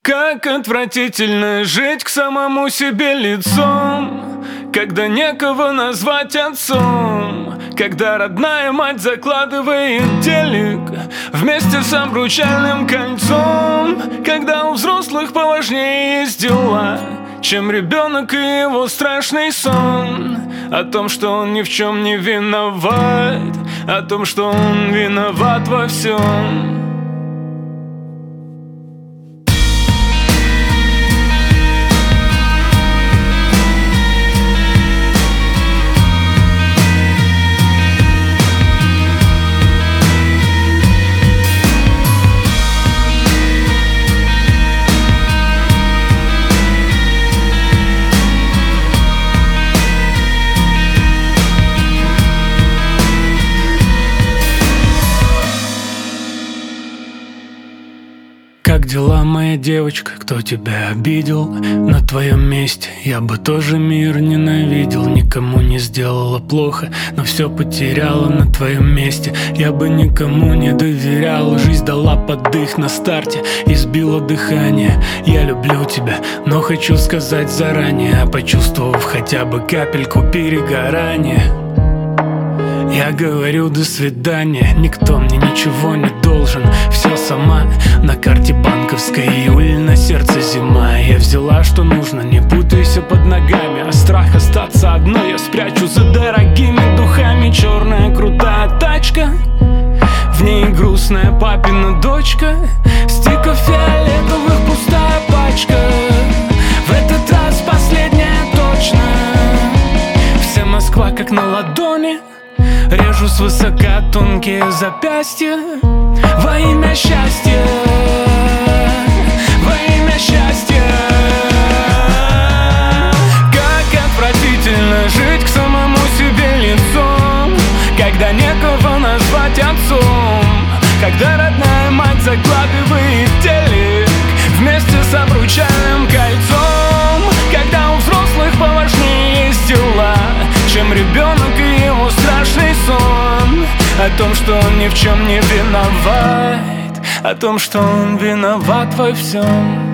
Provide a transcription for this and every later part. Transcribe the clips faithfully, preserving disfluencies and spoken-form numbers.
Как отвратительно жить к самому себе лицом, когда некого назвать отцом, когда родная мать закладывает телек вместе с обручальным кольцом, когда у взрослых поважнее есть дела, чем ребенок и его страшный сон. О том, что он ни в чем не виноват, о том, что он виноват во всем. Как дела, моя девочка? Кто тебя обидел? На твоем месте я бы тоже мир ненавидел. Никому не сделала плохо, но все потеряла на твоем месте. Я бы никому не доверял. Жизнь дала поддых на старте и сбила дыхание. Я люблю тебя, но хочу сказать заранее, почувствовав хотя бы капельку перегорания, я говорю до свидания. Никто мне ничего не должен, все сама. На карте банковской июль, на сердце зима. Я взяла, что нужно, не путайся под ногами. А страх остаться одной я спрячу за дорогими духами. Черная крутая тачка, в ней грустная папина дочка. Стиков фиолетовых пустая пачка. В этот раз последняя точно. Вся Москва как на ладони. Режу свысока тонкие запястья во имя счастья, во имя счастья. Как отвратительно жить к самому себе лицом, когда некого назвать отцом, когда родная мать закладывает телек вместе с обручальным кольцом, когда у взрослых поважнее есть дела, чем ребенок и его страшный сон. О том, что он ни в чем не виноват, о том, что он виноват во всем.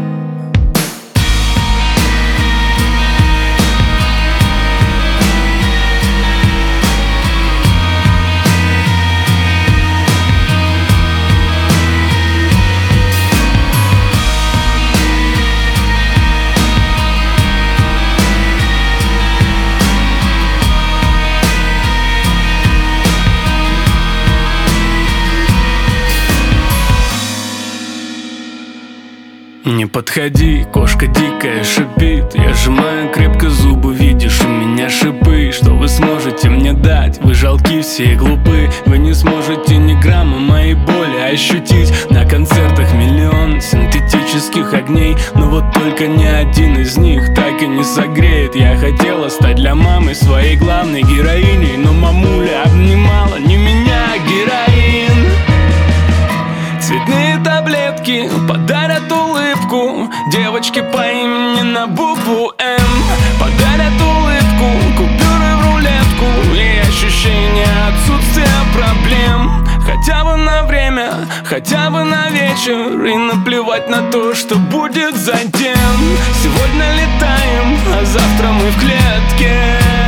Не подходи, кошка дикая шипит. Я сжимаю крепко зубы, видишь, у меня шипы. Что вы сможете мне дать? Вы жалки все и глупы. Вы не сможете ни грамма моей боли ощутить. На концертах миллион синтетических огней, но вот только ни один из них так и не согреет. Я хотела стать для мамы своей главной героиней, но мамуля обнимала не меня, а героин. Цветные таблетки подарят улыбку девочке по имени на букву М. Подарят улыбку, купюры в рулетку и ощущение отсутствия проблем. Хотя бы на время, хотя бы на вечер, и наплевать на то, что будет затем. Сегодня летаем, а завтра мы в клетке,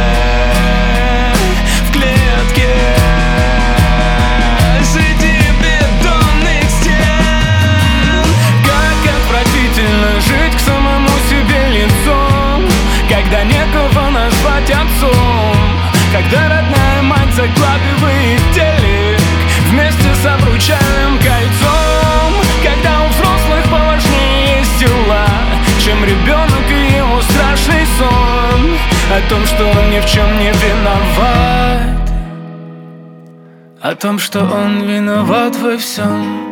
в клетке. Жить к самому себе лицом, когда некого назвать отцом, когда родная мать закладывает телек вместе с обручальным кольцом, когда у взрослых поважнее есть дела, чем ребенок и его страшный сон. О том, что он ни в чем не виноват, о том, что он виноват во всем.